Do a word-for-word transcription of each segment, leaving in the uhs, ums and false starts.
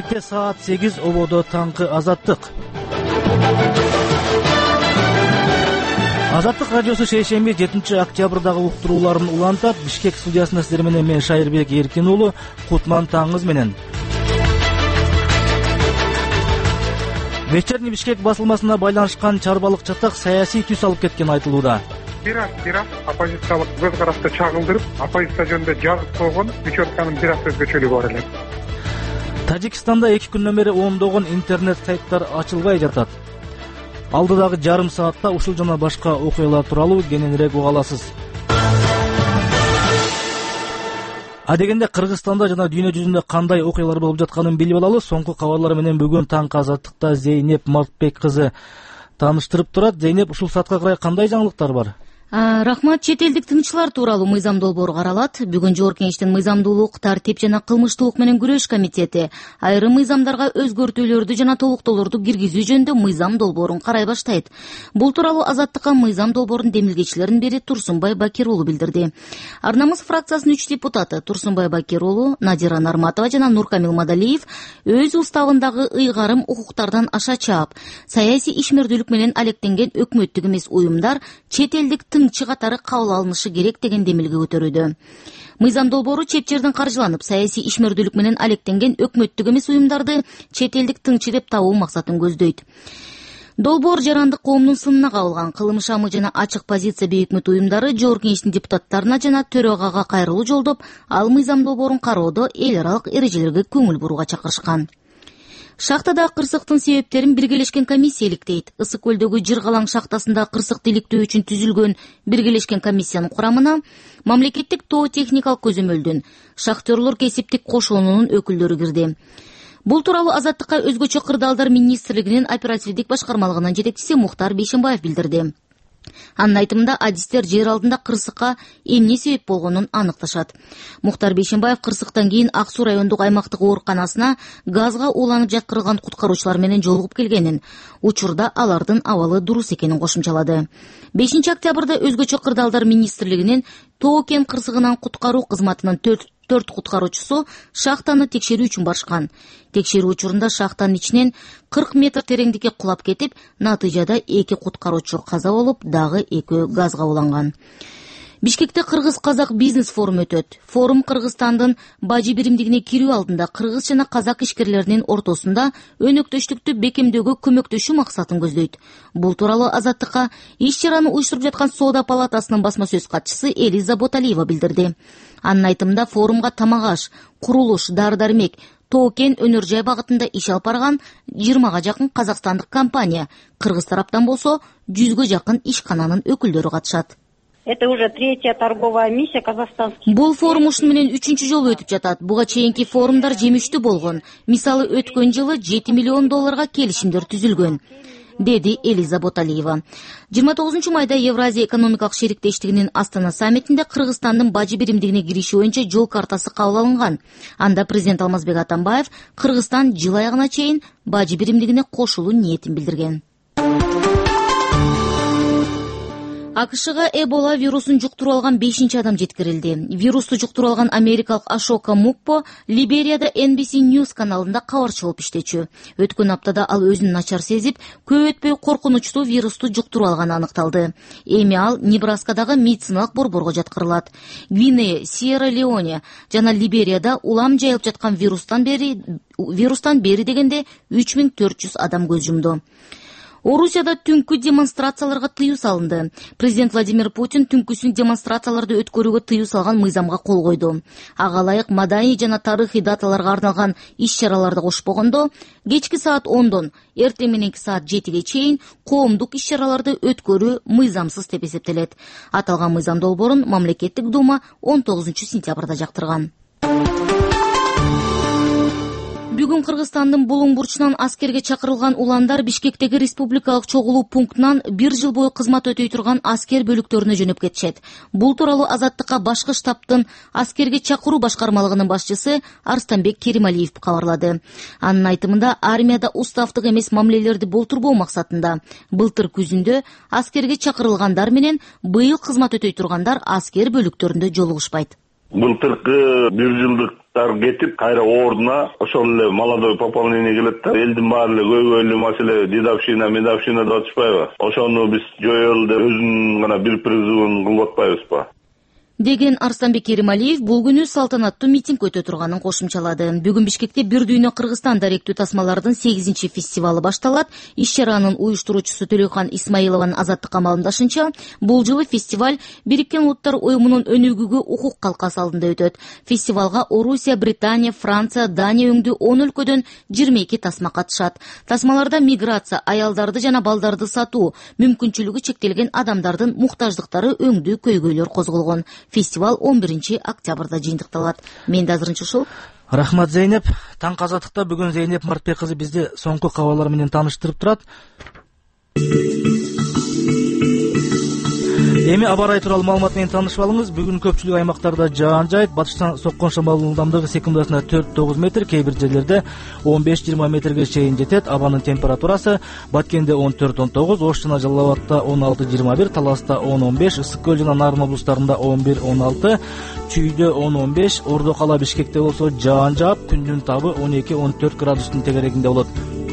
Кечке саат сегиз ободо таңкы Азаттык. Азаттык радиосу шейшемби жетинчи октябрдагы уктурууларын улантат. Бишкек студиясында сиздер менен мен Шайырбек Эркин уулу. Кутман таңыңыз менен. Вечерний Бишкек басылмасына байланышкан чарбалык чатак саясий түс алып кеткен айтылууда. Бир аз бир аз оппозициялык көз карашты чагылдырып, оппозиция жөнүндө жазып койгон учетканын бир аз өзгөчөлүгү бар эле. Тажикстанда эки күндөн бери ондогон интернет сайттар ачылбай жатат. Алдыдагы жарым саатта ушул жана башка окуялар тууралуу кененирээк уга аласыз. Адегенде Кыргызстанда жана дүйнө жүзүндө кандай окуялар болуп жатканын билип алалы. Соңку кабарлар менен бүгүн таңкы Азаттыкта Зейнеп Мартбек кызы тааныштырып турат. Зейнеп, ушул саатка карай кандай жаңылыктар бар? Рахмат. Чет элдик тынччылар тууралуу мыйзам долбоор каралат. Бүгүн Жогорку Кеңештин мыйзамдуулук, тартип жана кылмыштуулук менен күрөш комитети айрым мыйзамдарга өзгөртүүлөрдү жана толуктоолорду киргизүү жөнүндө мыйзам долбоорун карай баштайт. Бул тууралуу Азаттыкка мыйзам долбоорунун демилгечилеринин бири Турсунбай Бакир уулу билдирди. Ар намыс фракциясынын үч депутаты Турсунбай Бакир уулу, Надира Нарматова жана Нуркамил Мадалиев өз уставындагы ыйгарым укуктардан аша чаап, саясий ишмердүүлүк менен алектенген өкмөттүк эмес уюмдар чет элдик тыңчы катары кабыл алынышы керек деген демилге көтөрүүдө. Мыйзам долбоору чет жерден каржыланып, саясий ишмердүүлүк менен алектенген өкмөттүк эмес уюмдарды чет элдик тыңчы деп табуу максатын көздөйт. Долбоор жарандык коомдун сынына кабылган кылмыш амы жана ачык позиция бей өкмөт уюмдары Жогорку Кеңештин депутаттарына жана төрөгага кайрылуу жолдоп, ал мыйзам долбоорун кароодо эл аралык эрежелерге көңүл бурууга чакырышкан. Шахтада кырсыктын себептерин биргелешкен комиссия иликтейт. Ысык көлдөгү Жыргалаң шахтасында кырсыкты иликтөө үчүн түзүлгөн биргелешкен комиссиянын курамына мамлекеттик тоо техникалык көзөмөлдүн шахтерлор кесиптик кошоонунун өкүлдөрү кирди. Бул тууралуу Азаттыкка өзгөчө кырдаалдар министрлигинин оперативдик башкармалыгынын жетекчиси Мухтар Бейшенбаев билдирди. Анын айтымында адистер жер алдында кырсыкка эмне себеп болгонун аныкташат. Мухтар Бейшенбаев кырсыктан кийин Ак Суу райондук аймактык ооруканасына газга ууланып жаткырылган куткаруучулар менен жолугуп келгенин, учурда алардын абалы дурус экенин кошумчалады. бешинчи октябрда өзгөчө кырдаалдар министрлигинин Тоо кен кырсыгынан куткаруу кызматынын төрт куткаруучусу шахтаны текшерүү үчүн барышкан. Текшерүү учурунда шахтанын ичинен кырк метр тереңдикке кулап кетип, натыйжада эки куткаруучу каза болуп, дагы экөө газга уланган. Бишкекте Кыргыз-Казак бизнес форум өтөт. Форум Кыргызстандын бажы биримдигине кирүү алдында кыргыз жана казак ишкерлеринин ортосунда өнөктөштүктү бекемдөөгө көмөктөшүү максатын көздөйт. Бул тууралуу Азаттыкка иш-чараны уюштуруп жаткан Соода палатасынын басма сөз катчысы Элиза Боталиева билдирди. Анын айтымында форумга тамак аш, курулуш, дары-дармек, Тоо кен өнөр жай багытында иш алып барган жыйырмага жакын казакстандык компания, кыргыз тараптан болсо жүзгө жакын ишкананын өкүлдөрү катышат. Это уже третья торговая миссия казахстанских. Бул форум ушуну менен үчүнчү жолу өтүп жатат. Буга чейинки форумдар жемиштүү болгон. Мисалы өткөн жылы жети миллион долларга келишимдер түзүлгөн, деди Элиза Боталиева. жыйырма тогузунчу майда Евразия экономикалык шериктештигинин Астана саммитинде Кыргызстандын бажы биримдигине кириши боюнча жол картасы кабыл алынган. Анда президент Алмазбек Атамбаев Кыргызстан жыл аягына чейин бажы биримдигине кошулуу ниетин билдирген. АКШга Эбола вирусун жуктуруп алган бешинчи адам жеткирилди. Вирусту жуктуруп алган америкалык Ашока Мукпо Либерияда Эн Би Си News каналында кабарчы болуп иштечү. Өткөн аптада ал өзүн начар сезип, көп өтпөй коркунучтуу вирусту жуктуруп алганы аныкталды. Эми ал Небраскадагы медициналык борборго жаткырылат. Гвинея, Сьерра-Леоне жана Либерияда улам жайылып жаткан вирустан бери вирустан бери дегенде үч миң төрт жүз адам көз жумду. Орусияда түнкү демонстрацияларга тыюу салынды. Президент Владимир Путин түнкүсүн демонстрацияларды өткөрүүгө тыюу салган мыйзамга кол койду. Ага ылайык маданий жана тарыхый даталарга арналган иш-чараларды кошпогондо кечки саат ондон эртең мененки саат жетиге чейин коомдук иш-чараларды өткөрүү мыйзамсыз деп эсептелет. Аталган мыйзам долбоорун мамлекеттик дума он тогузунчу сентябрда жактырган. Бүгүн Кыргызстандын Булуң бурчунан аскерге чакырылган уландар Бишкектеги республикалык чогулуу пунктунан бир жыл бою кызмат өтөй турган аскер бөлүктөрүнө жөнөп кетишет. Бул тууралуу Азаттыкка башкы штабтын аскерге чакыруу башкармалыгынын башчысы Арстанбек Керималиев кабарлады. Анын айтымында армияда уставдык эмес мамилелерди болтурбоо максатында былтыр күзүндө аскерге чакырылгандар менен быйыл кызмат өтөй тургандар аскер бөлүктөрүндө жолугушпайт. Былтыркы бир жылдык жаштар кетип кайра ордуна ошол эле молодой пополнение келет да. Элдин баары эле көйгөйлүү маселе дедовщина, медовщина деп атышпайбы? Ошону биз жоёлу деп өзүнүн гана бир призывын кылып атпайбызбы? Деген Арстанбек Керималиев бул күнү салтанаттуу митинг өтө турганын кошумчалады. Бүгүн Бишкекте Бир дүйнө Кыргызстан даректүү тасмалардын сегизинчи фестивалы башталат. Иш чаранын уюштуруучусу Төлөкан Исмаилованын азаттыкка маалымдашынча, бул жылы фестиваль Бириккен Улуттар уюмунун өнүгүүгө укук калкасы алдында өтөт. Фестивалга Орусия, Британия, Франция, Дания өңдүү он өлкөдөн жыйырма эки тасма катышат. Тасмаларда миграция, аялдарды жана балдарды сатуу, мүмкүнчүлүгү чектелген адамдардын муктаждыктары өңдүү көйгөйлөр козголгон. Фестиваль он биринчи октябрда жыйынтыкталат. Менде азырынча ушул. Рахмат, Зейнеп. Таң азаттыкта бүгүн Зейнеп Мартбек кызы бизди соңку кабарлар менен тааныштырып турат. Эми аба ырайы тууралуу маалымат менен таанышып алыңыз. Бүгүн көпчүлүк аймактарда жаан жайып, батыштан соккон шамалдын ылдамдыгы секундасына төрт тогуз метр, кээ бир жерлерде он беш жыйырма метрге чейин жетет. Абанын температурасы Баткенде он төрт он тогуз, Ош жана Жалал Абадта он алты жыйырма бир, Таласта он он беш, Ысык көл жана Нарын облустарында он бир он алты, Чүйдө он он беш, Ордо кала Бишкекте болсо жаан жаап, күндүн табы он эки он төрт градустун тегерегинде болот.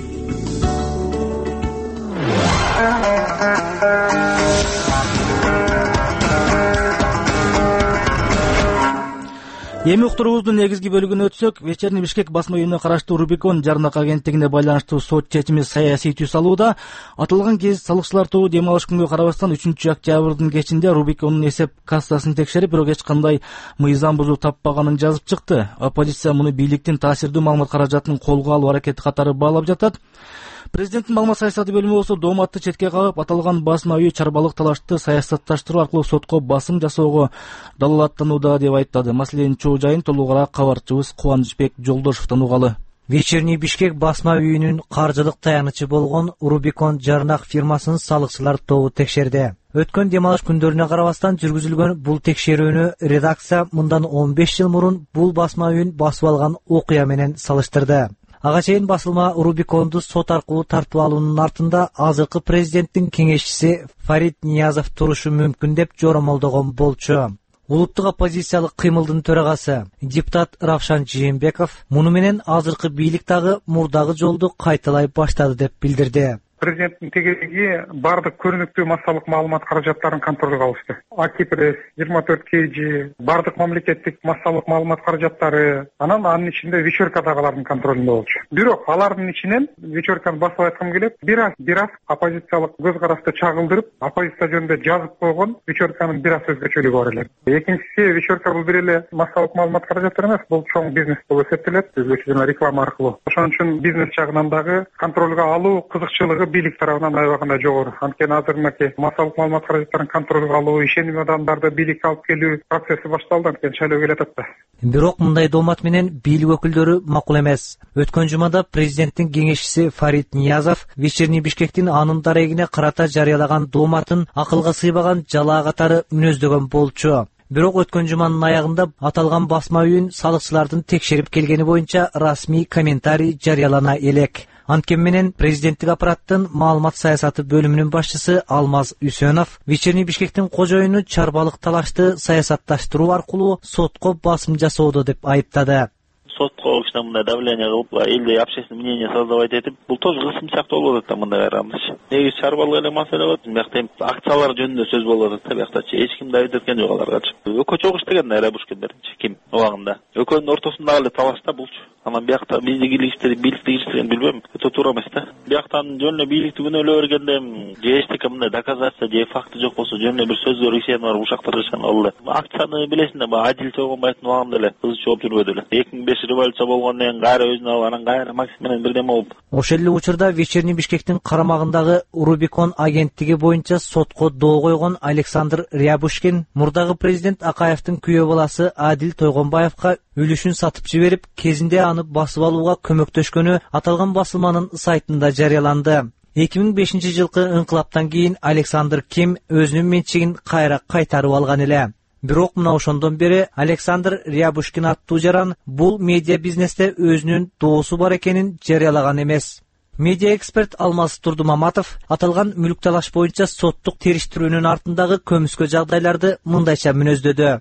Эми уктуруубуздун негизги бөлүгүнө өтсөк, Вечерний Бишкек басма үйүнө караштуу Рубикон жарнак агенттигине байланыштуу сот чечими саясий түс алууда. Аталган кез салыкчылар тобу дем алыш күнгө карабастан үчүнчү октябрдын кечинде Рубикондун эсеп кассасын текшерип, бирок эч кандай мыйзам бузуу таппаганын жазып чыкты. Оппозиция муну бийликтин таасирдүү маалымат каражатын колго алуу аракети катары баалап жатат. Президенттин маалымат саясаты бөлүмү болсо дооматты четке кагып, аталган басма үй чарбалык талашты саясатташтыруу аркылуу сотко басым жасоого далалаттанууда деп айттады. Маселенин чоо жайын толугураак кабарчыбыз Кубанычбек Жолдошовдон угалы. Вечерний Бишкек басма үйүнүн каржылык таянычы болгон Рубикон жарнак фирмасын салыкчылар тобу текшерди. Өткөн дем алыш күндөрүнө карабастан жүргүзүлгөн бул текшерүүнү редакция мындан он беш жыл мурун бул басма үйүн басып алган окуя менен салыштырды. Ага чейин басылма Рубиконду сот аркылуу тартып алуунун артында азыркы президенттин кеңешчиси Фарид Ниязов турушу мүмкүн деп жоромолдогон болчу. Улуттук оппозициялык кыймылдын төрагасы депутат Равшан Жээнбеков муну менен азыркы бийлик дагы мурдагы жолду кайталай баштады деп билдирди. Президенттин тегериги бардык көрүнүктүү массалык маалымат каражаттарын контролго алышты. Акипресс, жыйырма төрт кей жи, бардык мамлекеттик массалык маалымат каражаттары, анан анын ичинде вечерка дагылардын контролунда болчу. Бирок алардын ичинен вечерканы басып айткым келет, бир аз бир аз оппозициялык көз карашты чагылдырып, оппозиция жөнүндө жазып койгон вечерканын бир аз өзгөчөлүгү бар эле. Экинчиси, вечерка бул бир эле массалык маалымат каражаттары эмес, бул чоң бизнес болуп эсептелет, өзгөчө жана реклама аркылуу. Ошон үчүн бизнес жагынан дагы контролго алуу кызыкчылыгы бийлик тарабынан аябагында жогору. Анткени азыр мынакей массалык маалымат каражаттарын контролго алуу, ишеним адамдарды бийликке алып келүү процесси башталды, анткени шайлоо келатат да. Бирок мындай доомат менен бийлик өкүлдөрү макул эмес. Өткөн жумада президенттин кеңешчиси Фарид Ниязов Вечерний Бишкектин анын дарегине карата жарыялаган дооматын акылга сыйбаган жалаа катары мүнөздөгөн болчу. Бирок өткөн жуманын аягында аталган басма үйүн салыкчылардын текшерип келгени боюнча расмий комментарий жарыялана элек. Анткени менен президенттик аппараттын маалымат саясаты бөлүмүнүн башчысы Алмаз Үсөнов Вечерний Бишкектин кожоюну чарбалык талашты саясатташтыруу аркылуу сотко басым жасоодо деп айыптады. Сотко кичине мындай давление кылып, элде общественное мнение создавать этип, бул тоже кысым сыяктуу болуп атат да мындай караганда. Негизи чарбалык эле маселе болот. Биякта эми акциялар жөнүндө сөз болуп атат да, биякта эч ким да өтөргөн жок аларгачы. Өкө чогуш деген да Рабушкиндерчи ким убагында. Өкөнүн ортосундагы эле талаш да булчу. Анан биякта бизди киргиздирип, бийликти киргиздирген билбейм, өтө туура эмес да. Бияктан жөн эле бийликти күнөөлөп бергенде же эчтеке мындай доказация же факты жок болсо, жөн эле бир сөздөр ишен бар ушактар ишен алды. Акцияны билесиң да, Адил Тойгонбаевдин убагында эле кызы чогуп жүрбөдү эле. эки миң беш революция болгондон кийин кайра өзүнө алып, анан кайра Максим менен бирдеме болуп. Ошол эле учурда Вечерний Бишкектин карамагындагы Рубикон агенттиги боюнча сотко доо койгон Александр Рябушкин мурдагы президент Акаевдин күйөө баласы Адил Тойгонбаевга үлүшүн сатып жиберип, кезинде аны басып алууга көмөктөшкөнү аталган басылманын сайтында жарыяланды. эки миң бешинчи жылкы инкылаптан кийин Александр Ким өзүнүн менчигин кайра кайтарып алган эле. Бирок мына ошондон бери Александр Рябушкин аттуу жаран бул медиа бизнесте өзүнүн доосу бар экенин жарыялаган эмес. Медиа эксперт Алмаз Турдумаматов аталган мүлк талаш боюнча соттук териштирүүнүн артындагы көмүскө жагдайларды мындайча мүнөздөдү.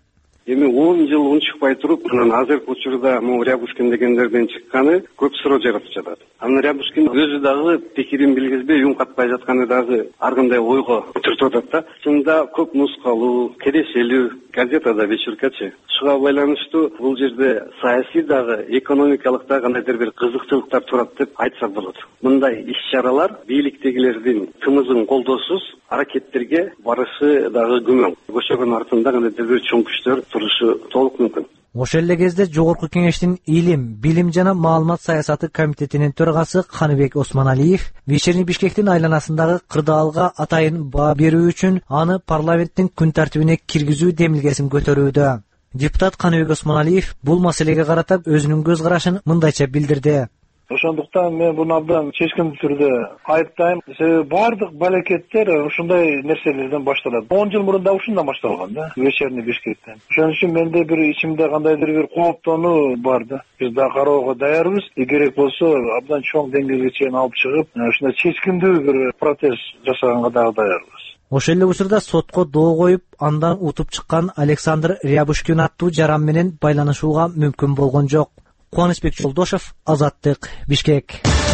эми он жыл унчукпай туруп анан азыркы учурда могу Рябушкин дегендерден чыкканы көп суроо жаратып жатат. Анан Рябушкин өзү дагы пикирин билгизбей үн катпай жатканы дагы ар кандай ойго түртүп атат да. Чынында көп нускалуу, керешелүү газетада вечеркачы. Шуга байланыштуу бул жерде саясий дагы, экономикалык дагы кандайдыр бир кызыкчылыктар турат деп айтсак болот. Мындай иш-чаралар бийликтегилердин тымызын колдоосуз аракеттерге барышы дагы күмөн. Көчөгөн артында кандайдыр бир чоң күчтөр турушу толук мүмкүн. Ошол эле кезде Жогорку Кеңештин Илим, Билим жана маалымат саясаты комитетинин төрагасы Каныбек Осмоналиев Вечерний Бишкектин айланасындагы кырдаалга атайын баа берүү үчүн аны парламенттин күн тартибине киргизүү демилгесин көтөрүүдө. Депутат Каныбек Осмоналиев бул маселеге карата өзүнүн көз карашын мындайча билдирди. Ошондуктан мен буну абдан чечкиндүү түрдө айыптайм. Себеби баардык балекеттер ушундай нерселерден башталат. он жыл мурун да ушундан башталган да, Вечерний Бишкектен. Ошон үчүн менде бир ичимде кандайдыр бир кооптонуу бар да. Биз да кароого даярбыз. Керек болсо абдан чоң деңгээлге чейин алып чыгып, ушундай чечкиндүү бир протест жасаганга дагы даярбыз. Ошол эле учурда сотко доо коюп, андан утуп чыккан Александр Рябушкин аттуу жаран менен байланышууга мүмкүн болгон жок. Кубанычбек Жолдошев, Азаттык, Бишкек.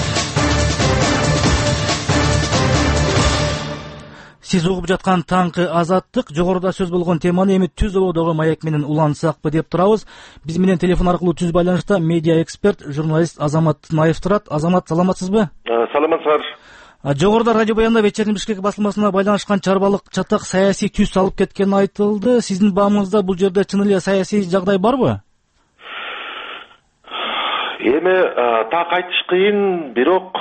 Сиз угуп жаткан таңкы Азаттык. Жогоруда сөз болгон теманы эми түз ободогу маек менен улантсакпы деп турабыз. Биз менен телефон аркылуу түз байланышта медиа эксперт, журналист Азамат Наев турат. Азамат, саламатсызбы? Саламатсыздар. Жогоруда радио баянда Вечерний Бишкек басылмасына байланышкан чарбалык чатак саясий түс алып кеткени айтылды. Сиздин баамыңызда бул жерде чын эле саясий жагдай барбы? Эми так айтыш кыйын, бирок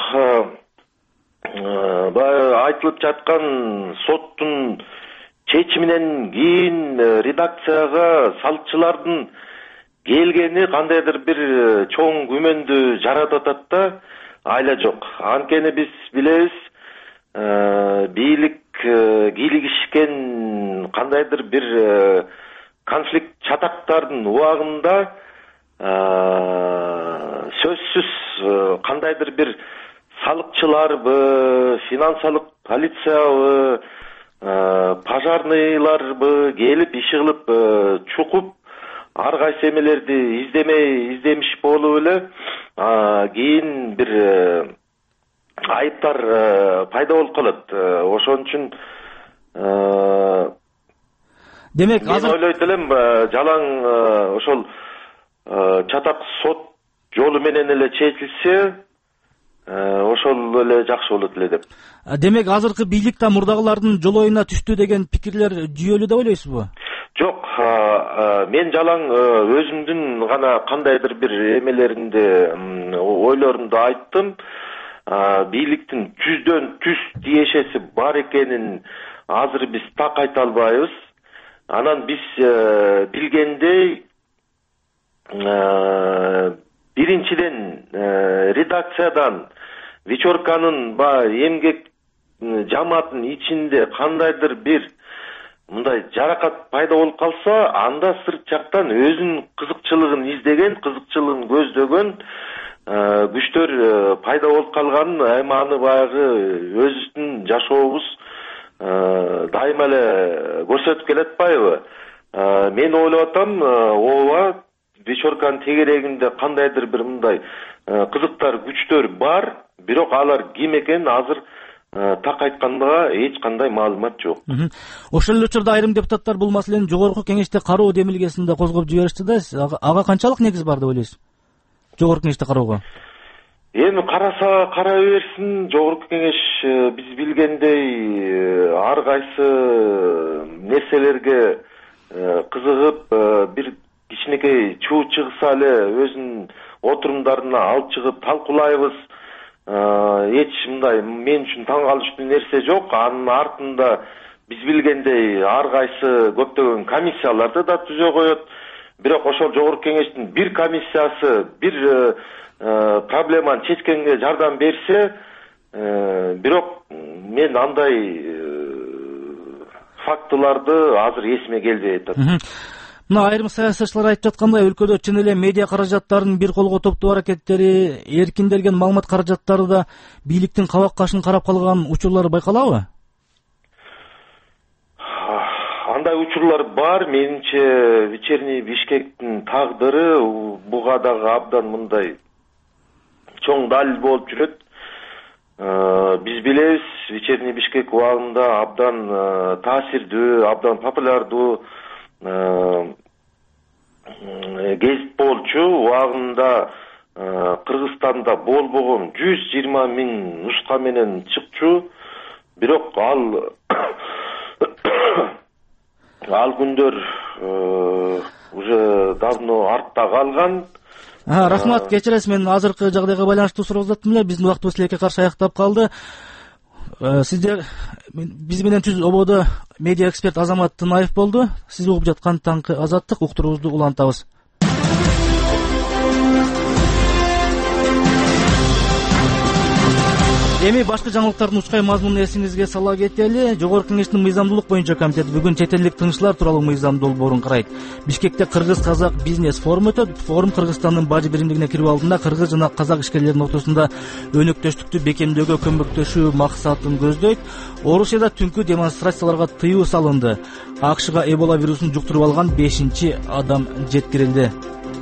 баягы айтылып жаткан соттун чечиминен кийин редакцияга салчылардын келгени кандайдыр бир чоң күмөндү жаратып атат да, айла жок. Анткени биз билебиз, бийлик кийлигишкен кандайдыр бир конфликт чатактардын убагында сөзсүз кандайдыр бир салыкчыларбы, финансылык полициябы, пожарныйларбы келип иши кылып чукуп, ар кайсы эмелерди издемей издемиш болуп эле кийин бир айыптар пайда болуп калат. Ошон үчүн демек азыр мен ойлойт элем, жалаң ошол чатак сот жолу менен эле чечилсе, ошол эле жакшы болот эле деп. Демек азыркы бийлик да мурдагылардын жолоюна түштү деген пикирлер жүйөлүү деп ойлойсузбу? Жок, мен жалаң өзүмдүн гана кандайдыр бир эмелеринде, ойлорумду айттым. Бийликтин жүздөн жүз тиешеси бар экенин азыр биз так айта албайбыз. Анан биз билгендей, биринчиден редакциядан вечерканын баягы эмгек жамааттын ичинде кандайдыр бир мындай жаракат пайда болуп калса, анда сырт жактан өзүнүн кызыкчылыгын издеген, кызыкчылыгын көздөгөн күчтөр пайда болуп калганын, эми аны баягы өзүбүздүн жашообуз дайыма эле көрсөтүп келет атпайбы? Мен ойлоп атам, ооба, вечерканын тегерегинде кандайдыр бир мындай кызыктар, күчтөр бар, бирок алар ким экенин азыр так айтканда эч кандай маалымат жок. Ошол эле учурда айрым депутаттар бул маселени Жогорку Кеңеште кароо демилгесинде козгоп жиберишти да, ага канчалык негиз бар деп ойлойсуз? Жогорку Кеңеште кароого. Эми караса карай берсин, Жогорку Кеңеш биз билгендей ар кайсы нерселерге кызыгып, бир кичинекей чуу чыгса эле өзүнүн отурумдарына алып чыгып талкуулайбыз. Эч мындай мен үчүн таң калыштуу нерсе жок. Анын артында биз билгендей ар кайсы көптөгөн комиссияларды да түзө коет. Бирок ошол Жогорку Кеңештин бир комиссиясы бир проблеманы чечкенге жардам берсе, бирок мен андай фактыларды азыр эсиме келбей атат. Мына айрым саясатчылар айтып жаткандай, өлкөдө чын эле медиа каражаттарын бир колго топтоо аракеттери, эркинделген маалымат каражаттары да бийликтин кабак кашын карап калган учурлары байкалабы? андай учурлар бар. Менимче вечерний Бишкектин тагдыры буга дагы абдан мындай чоң далил болуп жүрөт. Биз билебиз, вечерний Бишкек убагында абдан таасирдүү, абдан популярдуу гезит болчу. Убагында Кыргызстанда болбогон жүз жыйырма миң нуска менен чыкчу. Бирок ал ал күндөр уже давно артта калган. Рахмат, кечиресиз, мен азыркы жагдайга байланыштуу суроо узаттым эле. Биздин убактыбыз тилекке каршы аяктап калды. Сиздер биз менен түз ободо медиа эксперт Азамат Тынаев болду. Сиз угуп жаткан таңкы Азаттык, уктуруубузду улантабыз. Эми башкы жаңылыктардын учкай мазмунун эсиңизге сала кетели. Жогорку Кеңештин мыйзамдуулук боюнча комитети бүгүн чет элдик тыңчылар тууралуу мыйзам долбоорун карайт. Бишкекте Кыргыз-Казак бизнес форуму өтөт. Форум Кыргызстандын бажы биримдигине кирүү алдында кыргыз жана казак ишкерлеринин ортосунда өнөктөштүктү бекемдөөгө көмөктөшүү максатын көздөйт. Орусияда түнкү демонстрацияларга тыюу салынды. АКШга Эбола вирусун жуктуруп алган бешинчи адам жеткирилди.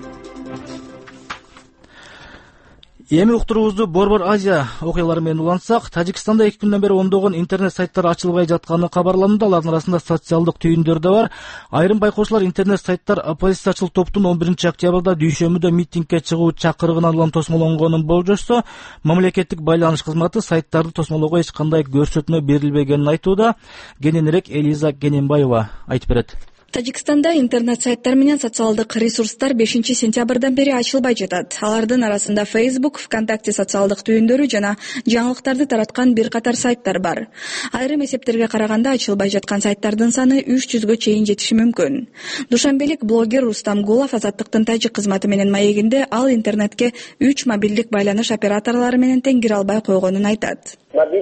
Эми уктуруубузду Борбор Азия окуялары менен улантсак, Тажикстанда эки күндөн бери ондогон интернет сайттар ачылбай жатканы кабарланды. Алардын арасында социалдык түйүндөр да бар. Айрым байкоочулар интернет сайттар оппозициячыл топтун он биринчи октябрда дүйшөмбүдө митингге чыгуу чакырыгынан улам тосмолонгонун болжошсо, мамлекеттик байланыш кызматы сайттарды тосмолоого эч кандай көрсөтмө берилбегенин айтууда. Кененирээк Элиза Кененбаева айтып берет. Тажикстанда интернет сайттар менен социалдык ресурстар бешинчи сентябрдан бери ачылбай жатат. Алардын арасында Facebook, ВКонтакте социалдык түйүндөрү жана жаңылыктарды тараткан бир катар сайттар бар. Айрым эсептерге караганда ачылбай жаткан сайттардын саны үч жүзгө чейин жетиши мүмкүн. Душанбелик блогер Рустам Гулов Азаттыктын тажик кызматы менен маегинде ал интернетке үч мобилдик байланыш операторлору менен тең кире албай койгонун айтат.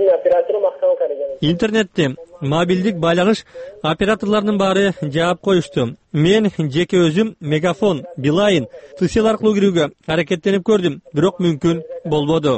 Интернетте мобилдик байланыш операторлорунун баары жаап коюшту. Мен жеке өзүм Мегафон, Билайн, Тысел аркылуу кирүүгө аракеттенип көрдүм, бирок мүмкүн болбоду.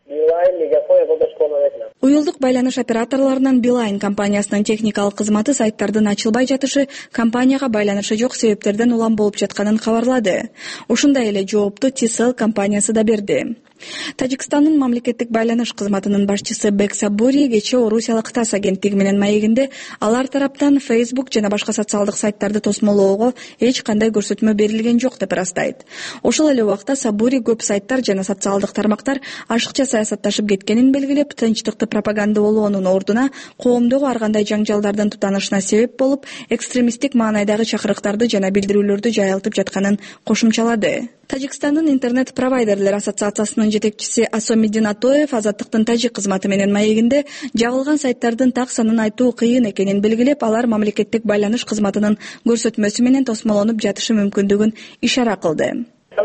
Уюлдук байланыш операторлорунун Билайн компаниясынын техникалык кызматы сайттардын ачылбай жатышы компанияга байланышы жок себептерден улам болуп жатканын кабарлады. Ушундай эле жоопту Тысел компаниясы да берди. Тажикстандын мамлекеттик байланыш кызматынын башчысы Бек Сабури кечээ Орусиялык ТАСС агенттиги менен маегинде алар тараптан Facebook жана башка социалдык сайттарды тосмолоого эч кандай көрсөтмө берилген жок деп ырастайт. Ошол эле убакта Сабури көп сайттар жана социалдык тармактар ашыкча саясатташып кеткенин белгилеп, тынчтыкты пропаганда болоонун ордуна коомдогу ар кандай жаңжалдардын тутанышына себеп болуп, экстремисттик маанайдагы чакырыктарды жана билдирүүлөрдү жайылтып жатканын кошумчалады. Тажикстандын интернет провайдерлер ассоциациясынын жетекчиси Асомиддин Атоев Азаттыктын тажик кызматы менен маегинде жабылган сайттардын так санын айтуу кыйын экенин белгилеп, алар мамлекеттик байланыш кызматынын көрсөтмөсү менен тосмолонуп жатышы мүмкүндүгүн ишара кылды.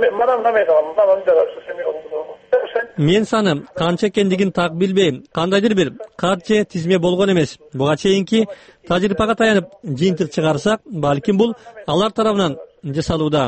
Мен саны канча экендигин так билбейм. Кандайдыр бир катче тизме болгон эмес. Буга чейинки тажрыйбага таянып жыйынтык чыгарсак, балким бул алар тарабынан жасалууда.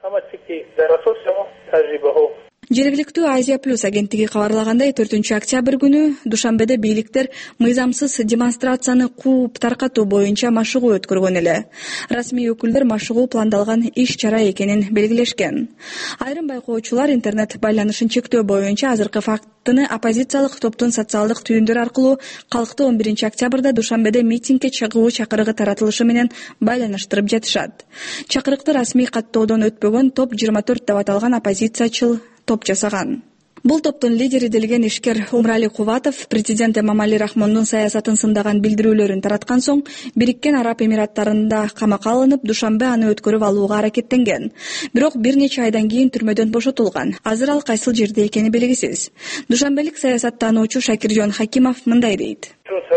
Жергиликтүү Азия плюс агенттиги кабарлагандай, төртүнчү октябрь күнү Душанбеде бийликтер мыйзамсыз демонстрацияны кууп таркатуу боюнча машыгуу өткөргөн эле. Расмий өкүлдөр машыгуу пландалган иш-чара экенин белгилешкен. Айрым байкоочулар интернет байланышын чектөө боюнча азыркы фактыны оппозициялык топтун социалдык түйүндөр аркылуу калкты он биринчи октябрда Душанбеде митингге чыгуу чакырыгы таратылышы менен байланыштырып жатышат. Чакырыкты расмий каттоодон өтпөгөн топ жыйырма төрт деп аталган оппозициячыл топ жасаган. Бул топтун лидери делген ишкер Умрали Куватов президент Эмомали Рахмондун саясатын сындаган билдирүүлөрүн тараткан соң Бириккен Араб Эмираттарында камакка алынып, Душанбе аны өткөрүп алууга аракеттенген. Бирок бир нече айдан кийин түрмөдөн бошотулган. Азыр ал кайсыл жерде экени белгисиз. Душанбелик саясаттануучу Шакиржон Хакимов мындай дейт.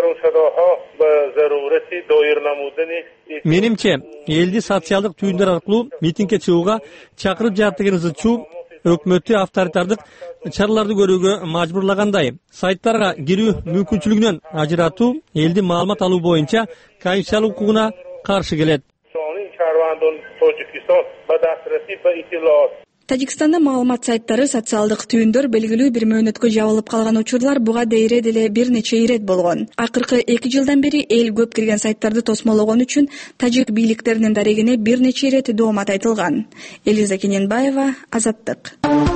Менимче, элди социалдык түйүндөр аркылуу митингге чыгууга чакырып жаткан зычуу өкмөттү авторитардык чараларды көрүүгө мажбурлагандай. Сайттарга кирүү мүмкүнчүлүгүнөн ажыратуу элдин маалымат алуу боюнча конституциялык укугуна каршы келет. Тажикстанда маалымат сайттары, социалдык түйүндөр белгилүү бир мөөнөткө жабылып калган учурлар буга дейре деле бир нече ирет болгон. Акыркы эки жылдан бери эл көп кирген сайттарды тосмологон үчүн тажик бийликтеринин дарегине бир нече ирет доомат айтылган. Элиза Кененбаева, Азаттык.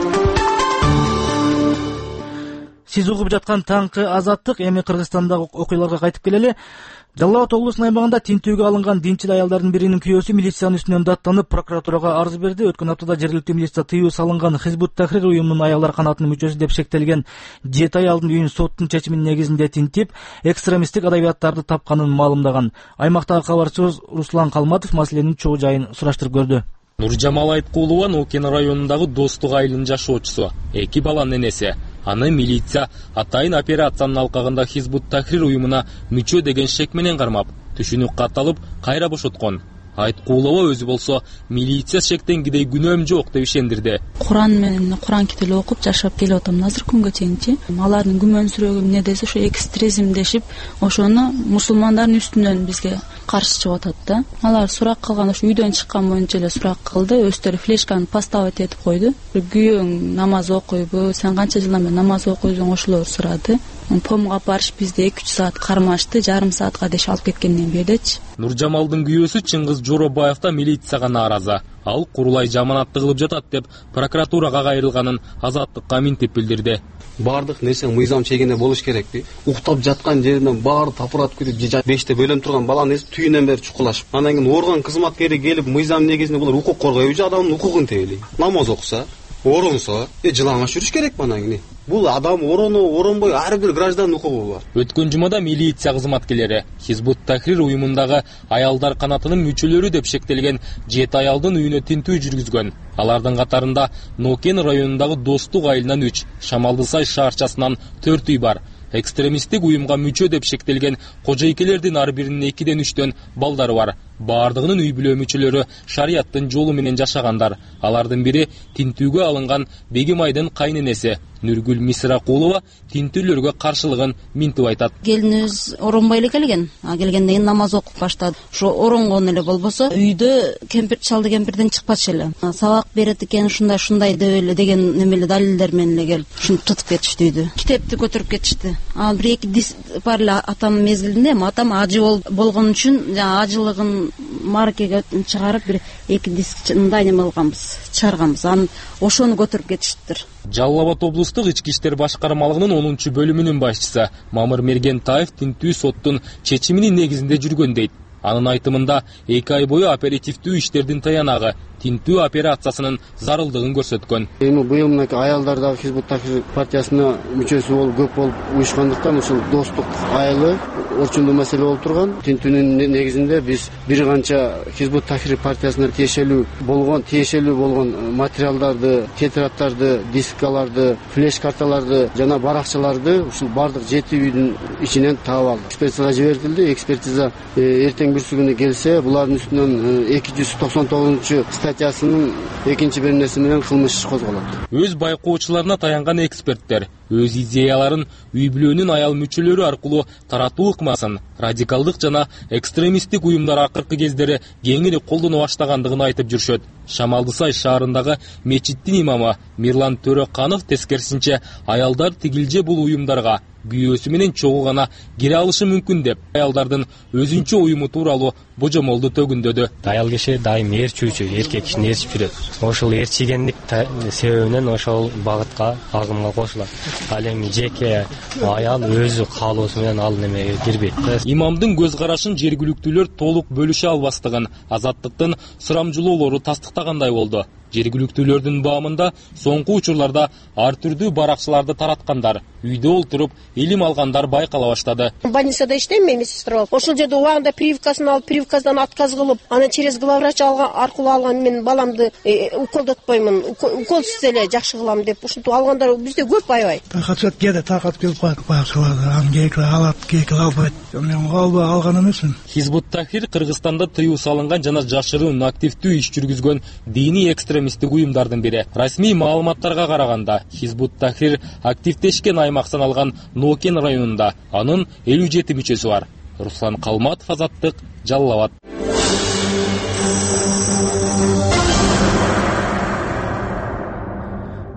Сиз угуп жаткан таңкы Азаттык. Эми Кыргызстандагы окуяларга кайтып келели. Жалал Абад облусунун аймагында тинтүүгө алынган динчил аялдардын биринин күйөөсү милициянын үстүнөн даттанып прокуратурага арыз берди. Өткөн аптада жергиликтүү милиция тыюу салынган Хизбут Тахрир уюмунун аялдар канатынын мүчөсү деп шектелген жети аялдын үйүн соттун чечиминин негизинде тинтип, экстремисттик адабияттарды тапканын маалымдаган. Аймактагы кабарчыбыз Руслан Калматов маселенин чогуу жайын сураштырып көрдү. Нуржамал Айткулова Нокен районундагы Достук айылынын жашоочусу, эки баланын энеси. Аны милиция атайын операциянын алкагында Хизбут Тахрир уюмуна мүчө деген шек менен кармап, түшүнүк катталып, кайра бошоткон. Айткулова өзү болсо милиция шектенгидей күнөөм жок деп ишендирди. Куран менен Куран китеби окуп жашап келип атам азыр күнгө чейинчи. Алардын күмөнсүрөгү эмне десе ошо экстремизм дешип, ошону мусулмандардын үстүнөн бизге каршы чыгып атат да. Алар сурак кылган, ошо үйдөн чыккан боюнча эле сурак кылды, өздөрү флешканы поставить этип койду. Күйөөң намаз окуйбу, сен канча жылдан бери намаз окуйсуң, ошолор сурады. Помга барыш бизди эки үч саат кармашты, жарым саатка деш алып кеткенден бердичи. Нуржамалдын күйөөсү Чыңгыз Жоробаев да милицияга нааразы. Ал курулай жаманатты кылып жатат деп прокуратурага кайрылганын Азаттыкка минтип билдирди. Бардык нерсе мыйзам чегинде болуш керекпи? Уктап жаткан жеринен баары тапырат күтүп беште бөлөм турган баланын эси түйүнөн бери чукулашып. Андан кийин орган кызматкери келип мыйзам негизинде булар укук коргойбу, адамдын укугун тебели. Намаз окуса, оронсо, э жылаңаш жүрүш керек анан кийин. Бул адам орону, оронбой ар бир граждандын укугу бар. Өткөн жумада милиция кызматкерлери Хизбут Тахрир уюмундагы аялдар канатынын мүчөлөрү деп шектелген жети аялдын үйүнө тинтүү жүргүзгөн. Алардын катарында Нокен районундагы Достук айылынан үч, Шамалдысай шаарчасынан төрт үй бар. Экстремисттик уюмга мүчө деп шектелген кожойкелердин ар биринин экиден үчтөн балдары бар. Бардыгынын үй бүлө мүчөлөрү шарияттын жолу менен жашагандар. Алардын бири тинтүүгө алынган Бегимайдын кайненеси Нургүл Мисракулова тинтүүлөргө каршылыгын минтип айтат. Келинибиз оронбой эле келген. А келгенден кийин намаз окуп баштады. Ошо оронгон эле болбосо, үйдө кемпир чалды кемпирден чыкпачу эле. Сабак берет экен, ушундай ушундай деп эле деген немеле далилдер менен эле келип, ушуну тутуп кетишти үйдү. Китепти көтөрүп кетишти. А бир эки дис бар эле атам мезгилинде, атам ажы болгон үчүн жана ажылыгын маркеге чыгарып бир эки дискчындай неме кылганбыз, чыгарганбыз. Аны ошону көтөрүп кетиштир. Жалал Абад облустук ички иштер башкармалыгынын онунчу бөлүмүнүн башчысы Мамыр Мергентаев тинтүү соттун чечиминин негизинде жүргөн дейт. Анын айтымында эки ай бою оперативдүү иштердин таянагы тинтүү операциясынын зарылдыгын көрсөткөн. Эми быйыл мынакей аялдардагы Хизбут Тахрир партиясына мүчөсү болуп көп болуп уюшкандыктан ушул Достук айылы орчундуу маселе болуп турган. Тинтүүнүн негизинде биз бир канча Хизбут Тахрир партиясына тиешелүү болгон, тиешелүү болгон материалдарды, тетрадтарды, дискаларды, флеш карталарды жана баракчаларды ушул бардык жети үйдүн ичинен таап алдык. Экспертизага жиберилди. Экспертиза эртең бүрсү күнү келсе, булардын үстүнөн эки жүз токсон тогузунчу статьясынын экинчи беренеси менен кылмыш иш козголот. Өз байкоочуларына таянган эксперттер өз идеяларын үй бүлөнүн аял мүчөлөрү аркылуу таратуу ыкмасын радикалдык жана экстремисттик уюмдар акыркы кездери кеңири колдоно баштагандыгын айтып жүрүшөт. Шамалдысай шаарындагы мечиттин имамы Мирлан Төрөканов тескерисинче аялдар тигилже бул уюмдарга күйөөсү менен чогуу гана кире алышы мүмкүн деп аялдардын өзүнчө уюму тууралуу божомолду төгүндөдү. Аял киши дайым ээрчүүчү, эркек кишини ээрчип жүрөт. Ошол ээрчигендик себебинен ошол багытка, агымга кошулат. Ал эми жеке аял өзү каалоосу менен ал немеге кирбейт. Имамдын көз карашын жергиликтүүлөр толук бөлүшө албастыгын Азаттыктын сурамжылоолору тастыктагандай болду. Жергиликтүүлөрдүн баамында соңку учурларда ар түрдүү баракчаларды тараткандар, үйдө олтуруп илим алгандар байкала баштады. Больницада иштейм, медсестра. Ошол жерде убагында прививкасын алып, прививкадан отказ кылып, анан через главврач аркылуу алган мен баламды уколдотпоймун, уколсуз эле жакшы кылам деп ушинтип алгандар бизде көп аябай. Таркатып кеде таркатып келип коет, баракчаларды аны кээкли алат, кээкли албайт. Мен албай алган эмесмин. Хизбут Тахрир Кыргызстанда тыюу салынган жана жашыруун активдүү иш жүргүзгөн диний экстремисттик уюмдардын бири. Расмий маалыматтарга караганда, Хизбут Тахрир активдешкен аймак саналган Нокен районунда анын элүү жети мүчөсү бар. Руслан Калматов, Азаттык, Жалал Абад.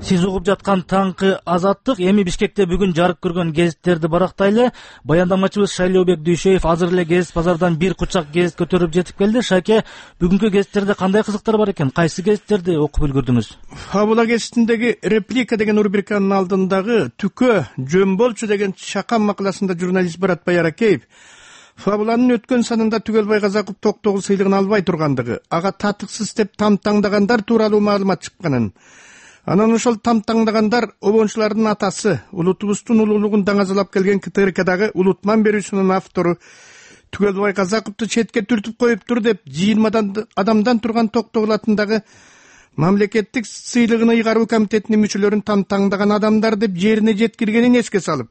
Сиз угуп жаткан таңкы Азаттык. Эми Бишкекте бүгүн жарык көргөн гезиттерди барактайлы. Баяндамачыбыз Шайлообек Дүйшөев азыр эле гезит базардан бир кучак гезит көтөрүп жетип келди. Шаке, бүгүнкү гезиттерде кандай кызыктар бар экен? Кайсы гезиттерди окуп үлгүрдүңүз? Фабула гезитиндеги реплика деген рубриканын алдындагы Түкө жөн болчу деген чакан макаласында журналист Барат Байракеев Фабуланын өткөн санында Түгөлбай Казаков токтогул сыйлыгын албай тургандыгы, ага татыксыз деп тамтаңдагандар тууралуу маалымат чыкканын, анан ошол тамтаңдагандар обончулардын атасы, улутубуздун улуулугун даңазалап келген ка тэ эр кадагы улутман берүүсүнүн автору Түгөлбай Казаковду четке түртүп коюптур деп жыйырмадан адамдан турган токтогул атындагы мамлекеттик сыйлыгын ыйгаруу комитетинин мүчөлөрүн тамтаңдаган адамдар деп жерине жеткиргенин эске салып,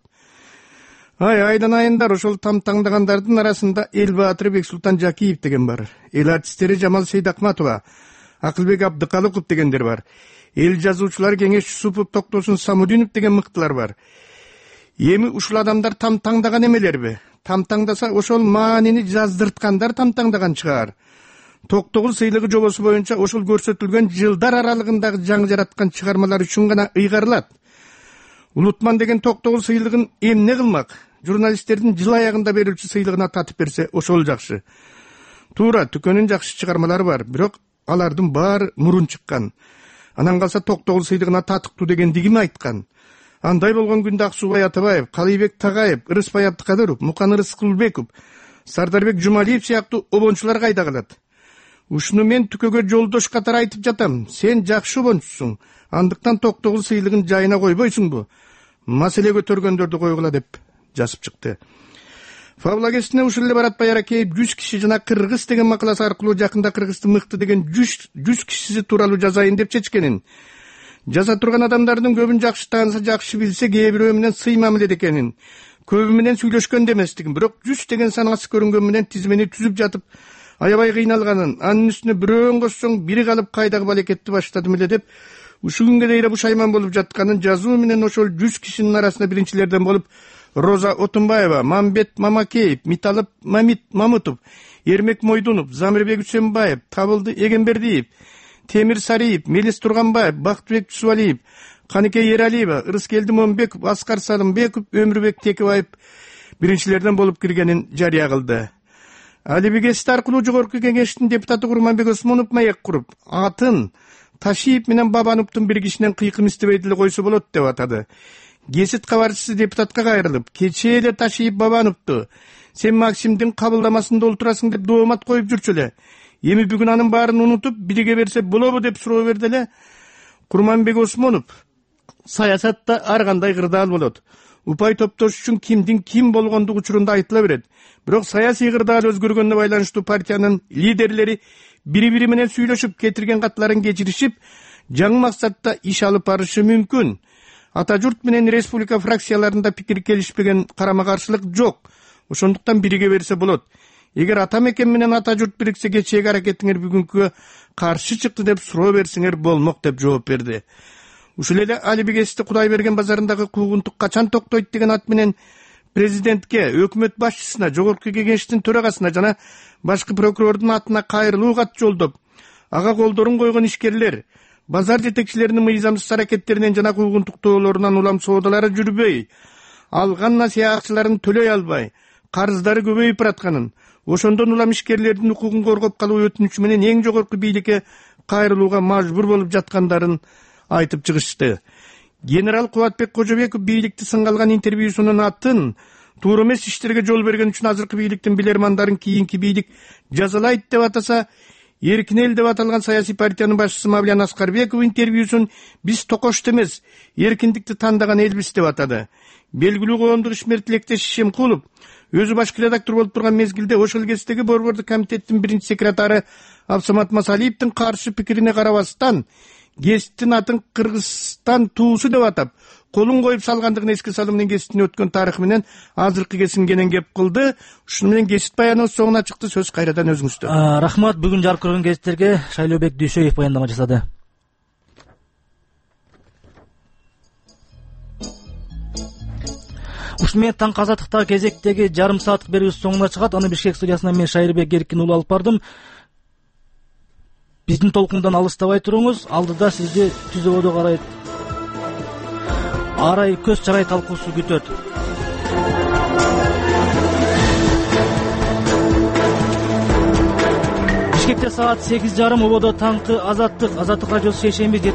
ай айланайындар, ошол тамтаңдагандардын арасында эл баатыры Бексултан Жакиев деген бар, эл артисттери Жамал Сейдакматова, Акылбек Абдыкалыков дегендер бар, эл жазуучулар кеңешчиси Супут Токтосун Самудинов деген мыктылар бар. Эми ушул адамдар тамтаңдаган эмелерби? Тамтаңдаса ошол маанини жаздырткандар тамтаңдаган чыгар. Токтогул сыйлыгы жобосу боюнча ошол көрсөтүлгөн жылдар аралыгындагы жаңы жараткан чыгармалар үчүн гана ыйгарылат. Улутман деген токтогул сыйлыгын эмне кылмак? Журналисттердин жыл аягында берүүчү сыйлыгына татып берсе ошол жакшы. Туура, Түкөнүн жакшы чыгармалары бар, бирок алардын баары мурун чыккан. Анан калса токтогул сыйлыгына татыктуу дегенди ким айткан? Андай болгон күндө Аксубай Атабаев, Калыйбек Тагаев, Ырысбай Абдыкадыров, Мукан Рыскылбеков, Сардарбек Жумалиев сыяктуу обончулар кайда калат? Ушуну мен Түкөгө жолдош катары айтып жатам. Сен жакшы обончусуң. Андыктан токтогул сыйлыгын жайына койбойсуңбу? Маселе көтөргөндөрдү койгула деп жазып чыкты. Фабула гезитине ушул эле Барат Байракеев жүз киши жана кыргыз деген макаласы аркылуу жакында кыргыздын мыкты деген жүз кишиси тууралуу жазайын деп чечкенин, жаза турган адамдардын көбүн жакшы тааныса, жакшы билсе, кээ бирөө менен сый мамиледе экенин, көбү менен сүйлөшкөн деместигин, бирок жүз деген сан аз көрүнгөн менен тизмени түзүп жатып аябай кыйналганын, анын үстүнө бирөөн кошсоң бири калып кайдагы балекетти баштадым эле деп ушул күнгө дейин бушайман болуп жатканын жазуу менен ошол жүз кишинин арасында биринчилерден болуп Роза Отунбаева, Мамбет Мамакеев, Миталып Мамит Мамутов, Ермек Мойдунов, Замирбек Үсенбаев, Табылды Эгенбердиев, Темир Сариев, Мелис Турганбаев, Бактыбек Түсүалиев, Каныке Ералиева, Ырыскелди Момбеков, Аскар Салымбеков, Өмүрбек Текебаев биринчилерден болуп киргенин жарыя кылды. Алиби гезит аркылуу жогорку кеңештин депутаты Курманбек Осмонов маек куруп, атын Ташиев менен Бабановдун бир кишинен кыйкым истебейт эле койсо болот деп атады. Гезит кабарчысы депутатка кайрылып, кечээ эле Ташиев Бабановду сен Максимдин кабылдамасында олтурасың деп доомат коюп жүрчү эле. Эми бүгүн анын баарын унутуп, бириге берсе болобу деп суроо берди эле. Курманбек Осмонов, саясатта ар кандай кырдаал болот. Упай топтош үчүн кимдин ким болгондугу учурунда айтыла берет. Бирок саясий кырдаал өзгөргөнүнө байланыштуу партиянын лидерлери бири-бири менен сүйлөшүп, кетирген каттарын кечиришип, жаңы максатта иш алып барышы мүмкүн. Ата журт менен республика фракцияларында пикир келишпеген карама-каршылык жок. Ошондуктан бириге берсе болот. Эгер ата мекен менен ата журт бириксе, кечээги аракетиңер бүгүнкүгө каршы чыкты деп суроо берсеңер болмок деп жооп берди. Ушул эле Алиби гезити Кудайберген базарындагы куугунтук качан токтойт деген ат менен президентке, өкмөт башчысына, жогорку кеңештин төрагасына жана башкы прокурордун атына кайрылуу кат жолдоп, ага колдорун койгон ишкерлер, базар жетекчилеринин мыйзамсыз аракеттеринен жана куугунтуктоолорунан улам соодалары жүрбөй, алган насыя акчаларын төлөй албай, карыздары көбөйүп баратканын, ошондон улам ишкерлердин укугун коргоп калуу өтүнүчү менен эң жогорку бийликке кайрылууга мажбур болуп жаткандарын айтып чыгышты. Генерал Кубатбек Кожобеков бийликти сынга алган интервьюсунун атын туура эмес иштерге жол берген үчүн азыркы бийликтин билермандарын кийинки бийлик жазалайт деп атаса, Эркин эл деп аталган саясий партиянын башчысы Мавлян Аскарбеков интервьюсун биз токошто эмес, эркиндикти тандаган элбиз деп атады. Белгилүү коомдук ишмер Тилектеш Шемкулов өзү башкы редактор болуп турган мезгилде ошол кездеги борбордук комитеттин биринчи секретары Абсамат Масалиевдин каршы пикирине карабастан гезиттин атын Кыргызстан туусу деп атап, колун коюп салгандыгын эске салуу менен гезиттин өткөн тарыхы менен азыркы кесингенен кеп кылды. Ушуну менен гезит баяныбыз соңуна чыкты. Сөз кайрадан өзүңүздө. Рахмат. Бүгүн жарык көргөн гезиттерге Шайлообек Дүйшөев баяндама жасады. Ушуну менен таң казаттыктагы кезектеги жарым сааттык берүүбүз соңуна чыгат. Аны Бишкек студиясынан мен Шайырбек Эркин уулу алып бардым. Биздин толкундан алыстабай туруңуз. Алдыда сизди түз ободо карайт арай көз чарай талкуусу күтөт. Бишкекте саат сегиз жарым ободо таңкы азаттык азаттык радиосу шейшемби